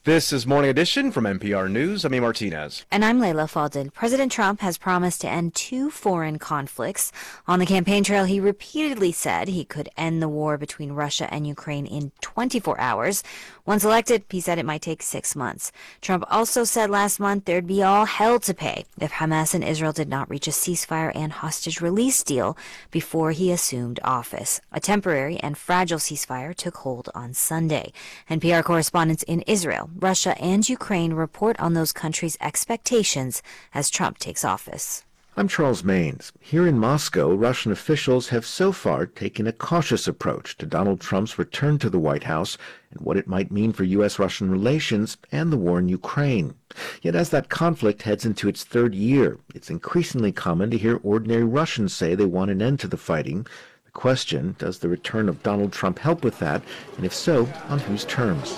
This is Morning Edition from NPR News. I'm E. Martinez. And I'm Layla Faldin. President Trump has promised to end 2 foreign conflicts. On the campaign trail, he repeatedly said he could end the war between Russia and Ukraine in 24 hours. Once elected, he said it might take 6 months. Trump also said last month there'd be all hell to pay if Hamas and Israel did not reach a ceasefire and hostage release deal before he assumed office. A temporary and fragile ceasefire took hold on Sunday. NPR correspondents in Israel, Russia, and Ukraine report on those countries' expectations as Trump takes office. I'm Charles Maines. Here in Moscow, Russian officials have so far taken a cautious approach to Donald Trump's return to the White House and what it might mean for U.S.-Russian relations and the war in Ukraine. Yet as that conflict heads into its 3rd year, it's increasingly common to hear ordinary Russians say they want an end to the fighting. The question, does the return of Donald Trump help with that? And if so, on whose terms?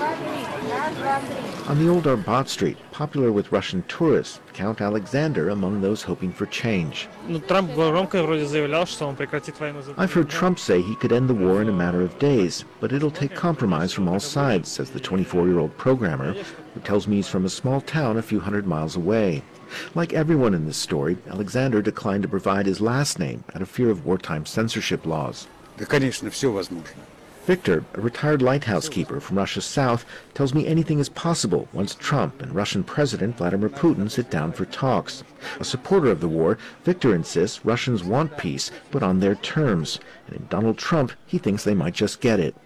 On the old Arbat Street, popular with Russian tourists, Count Alexander among those hoping for change. I've heard Trump say he could end the war in a matter of days, but it'll take compromise from all sides, says the 24-year-old programmer, who tells me he's from a small town a few hundred miles away. Like everyone in this story, Alexander declined to provide his last name out of fear of wartime censorship laws. Victor, a retired lighthouse keeper from Russia's south, tells me anything is possible once Trump and Russian President Vladimir Putin sit down for talks. A supporter of the war, Victor insists Russians want peace, but on their terms. And in Donald Trump, he thinks they might just get it.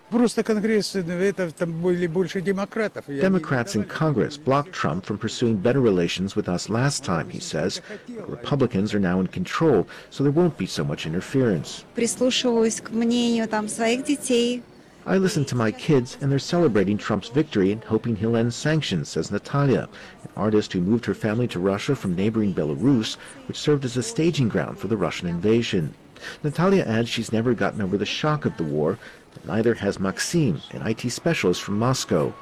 Democrats in Congress blocked Trump from pursuing better relations with us last time, he says. But Republicans are now in control, so there won't be so much interference. I listen to my kids, and they're celebrating Trump's victory and hoping he'll end sanctions, says Natalia, an artist who moved her family to Russia from neighboring Belarus, which served as a staging ground for the Russian invasion. Natalia adds she's never gotten over the shock of the war, but neither has Maxim, an IT specialist from Moscow.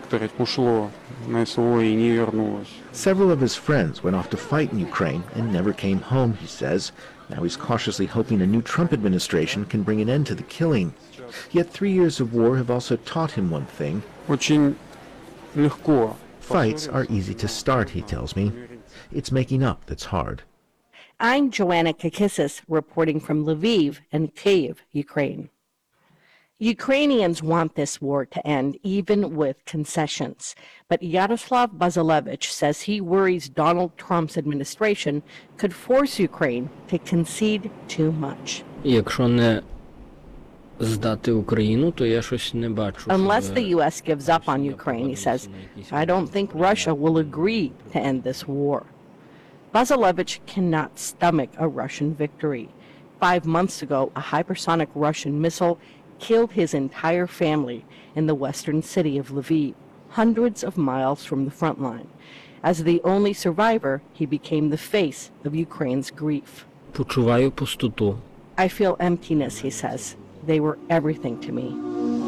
Several of his friends went off to fight in Ukraine and never came home, he says. Now he's cautiously hoping a new Trump administration can bring an end to the killing. Yet 3 years of war have also taught him one thing. Fights are easy to start, he tells me. It's making up that's hard. I'm Joanna Kakissis, reporting from Lviv and Kyiv, Ukraine. Ukrainians want this war to end, even with concessions. But Yaroslav Bazalevich says he worries Donald Trump's administration could force Ukraine to concede too much. Unless the U.S. gives up on Ukraine, he says, I don't think Russia will agree to end this war. Bazalevich cannot stomach a Russian victory. 5 months ago, a hypersonic Russian missile killed his entire family in the western city of Lviv, hundreds of miles from the front line. As the only survivor, he became the face of Ukraine's grief. I feel emptiness, he says. They were everything to me.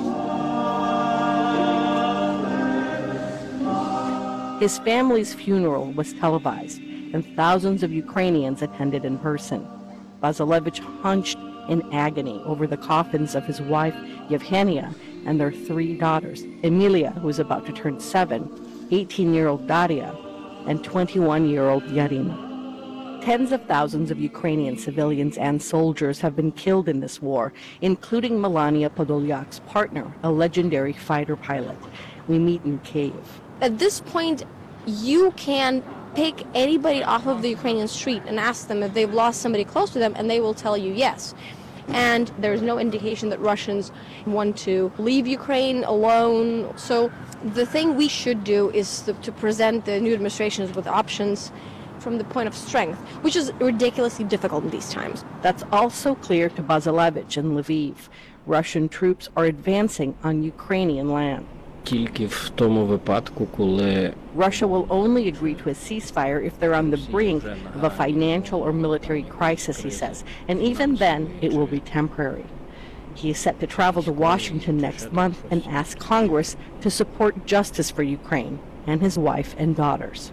His family's funeral was televised, and thousands of Ukrainians attended in person. Bazalevich hunched in agony over the coffins of his wife, Yevgenia, and their 3 daughters, Emilia, who was about to turn 7, 18-year-old Daria, and 21-year-old Yarina. Tens of thousands of Ukrainian civilians and soldiers have been killed in this war, including Melania Podolyak's partner, a legendary fighter pilot. We meet in Kyiv. At this point, you can pick anybody off of the Ukrainian street and ask them if they've lost somebody close to them, and they will tell you yes. And there's no indication that Russians want to leave Ukraine alone. So the thing we should do is to present the new administrations with options from the point of strength, which is ridiculously difficult in these times. That's also clear to Bazalevich in Lviv. Russian troops are advancing on Ukrainian land. Russia will only agree to a ceasefire if they're on the brink of a financial or military crisis, he says, and even then it will be temporary. He is set to travel to Washington next month and ask Congress to support justice for Ukraine and his wife and daughters.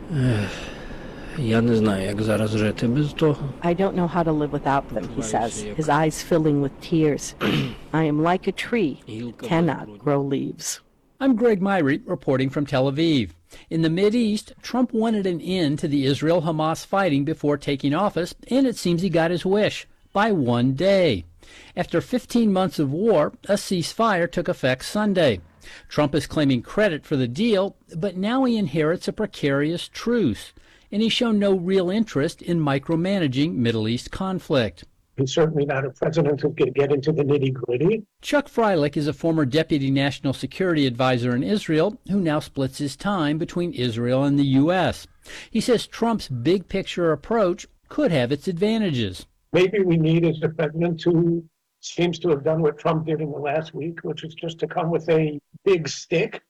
I don't know how to live without them, he says, his eyes filling with tears. I am like a tree, cannot grow leaves. I'm Greg Myrie reporting from Tel Aviv. In the Mideast, Trump wanted an end to the Israel-Hamas fighting before taking office, and it seems he got his wish by one day. After 15 months of war, a ceasefire took effect Sunday. Trump is claiming credit for the deal, but now he inherits a precarious truce, and he's shown no real interest in micromanaging Middle East conflict. He's certainly not a president who can get into the nitty-gritty. Chuck Freilich is a former deputy national security advisor in Israel who now splits his time between Israel and the U.S. He says Trump's big-picture approach could have its advantages. Maybe we need is a president who seems to have done what Trump did in the last week, which is just to come with a big stick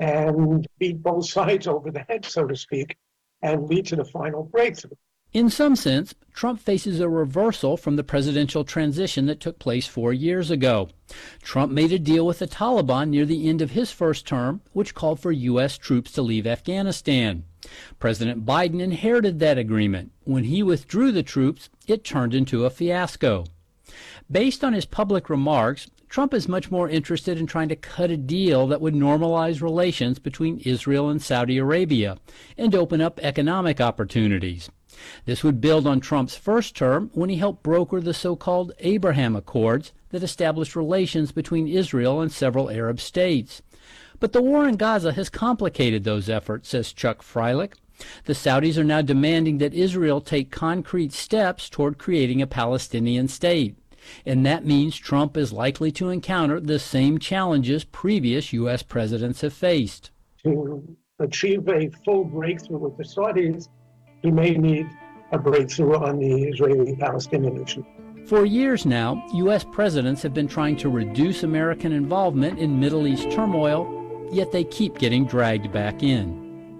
and beat both sides over the head, so to speak, and lead to the final breakthrough. In some sense, Trump faces a reversal from the presidential transition that took place 4 years ago. Trump made a deal with the Taliban near the end of his first term, which called for U.S. troops to leave Afghanistan. President Biden inherited that agreement. When he withdrew the troops, it turned into a fiasco. Based on his public remarks, Trump is much more interested in trying to cut a deal that would normalize relations between Israel and Saudi Arabia and open up economic opportunities. This would build on Trump's first term when he helped broker the so-called Abraham Accords that established relations between Israel and several Arab states. But the war in Gaza has complicated those efforts, says Chuck Freilich. The Saudis are now demanding that Israel take concrete steps toward creating a Palestinian state. And that means Trump is likely to encounter the same challenges previous U.S. presidents have faced. To achieve a full breakthrough with the Saudis, he may need a breakthrough on the Israeli-Palestinian issue. For years now, U.S. presidents have been trying to reduce American involvement in Middle East turmoil, yet they keep getting dragged back in.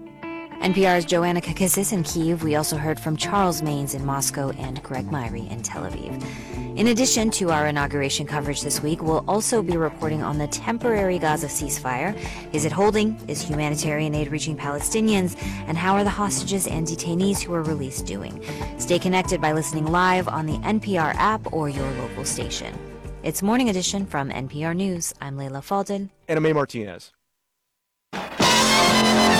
NPR's Joanna Kakissis in Kyiv. We also heard from Charles Maynes in Moscow and Greg Myrie in Tel Aviv. In addition to our inauguration coverage this week, we'll also be reporting on the temporary Gaza ceasefire. Is it holding? Is humanitarian aid reaching Palestinians? And how are the hostages and detainees who were released doing? Stay connected by listening live on the NPR app or your local station. It's Morning Edition from NPR News. I'm Leila Fadel. And I'm Martinez.